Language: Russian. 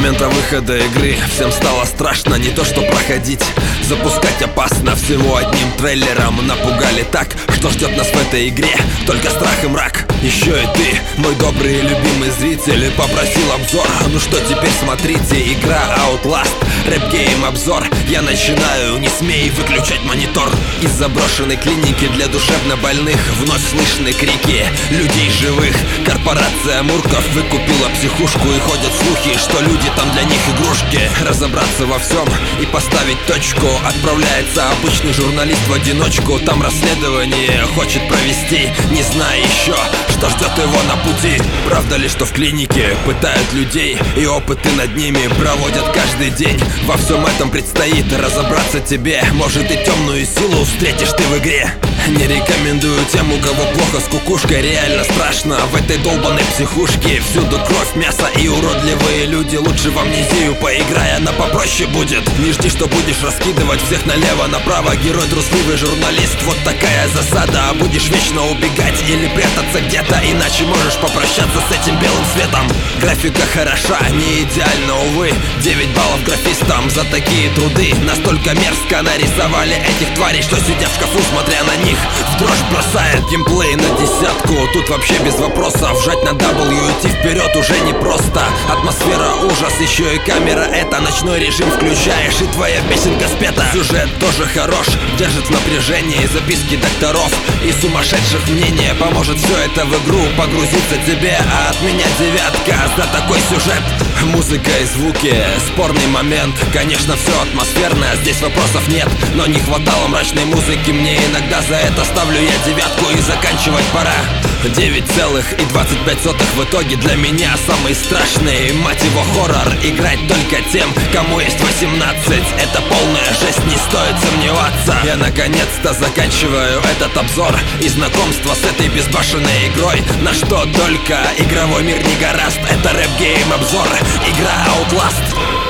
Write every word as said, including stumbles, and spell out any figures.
момента выхода игры всем стало страшно, не то что проходить. Запускать опасно, всего одним трейлером напугали так, что ждет нас в этой игре только страх и мрак. Еще и ты, мой добрый и любимый зритель, попросил обзор. Ну что теперь смотрите, игра Outlast, рэп-гейм обзор. Я начинаю, не смей выключать монитор. Из заброшенной клиники для душевнобольных вновь слышны крики людей живых. Корпорация Мурков выкупила психушку, и ходят слухи, что люди там для них игрушки. Разобраться во всем и поставить точку отправляется обычный журналист в одиночку. Там расследование хочет провести, не зная еще, что ждет его на пути. Правда ли, что в клинике пытают людей и опыты над ними проводят каждый день? Во всем этом предстоит разобраться тебе. Может, и темную силу встретишь ты в игре. Не рекомендую тем, у кого плохо с кукушкой. Реально страшно в этой долбанной психушке. Всюду кровь, мясо и уродливые люди. Лучше в амнезию поиграй, она попроще будет. Не жди, что будешь раскидывать всех налево-направо. Герой трусливый журналист, вот такая засада. Будешь вечно убегать или прятаться где-то, иначе можешь попрощаться с этим белым светом. Графика хороша, не идеально, увы. девять баллов графистам за такие труды. Настолько мерзко нарисовали этих тварей, что, сидя в шкафу, смотря на них, в дрожь бросает. Геймплей на десятку, тут вообще без вопросов. Жать на W, идти вперед уже непросто. Атмосфера ужас, еще и камера. Это ночной режим включаешь, и твоя песенка спета. Сюжет тоже хорош, держит в напряжении. Записки докторов и сумасшедших мнения. Поможет все это в игру погрузиться тебе. А от меня девятка за такой сюжет. Музыка и звуки, спорный момент. Конечно, все атмосферно, здесь вопросов нет. Но не хватало мрачной музыки мне иногда. За это ставлю я девятку, и заканчивать пора. Девять целых и двадцать пять сотых в итоге для меня самый страшный, мать его, хоррор. Играть только тем, кому есть восемнадцать. Это полная жесть, не стоит сомневаться. Я наконец-то заканчиваю этот обзор и знакомство с этой безбашенной игрой. На что только игровой мир не гораст. Это рэп-гейм обзор, игра Outlast.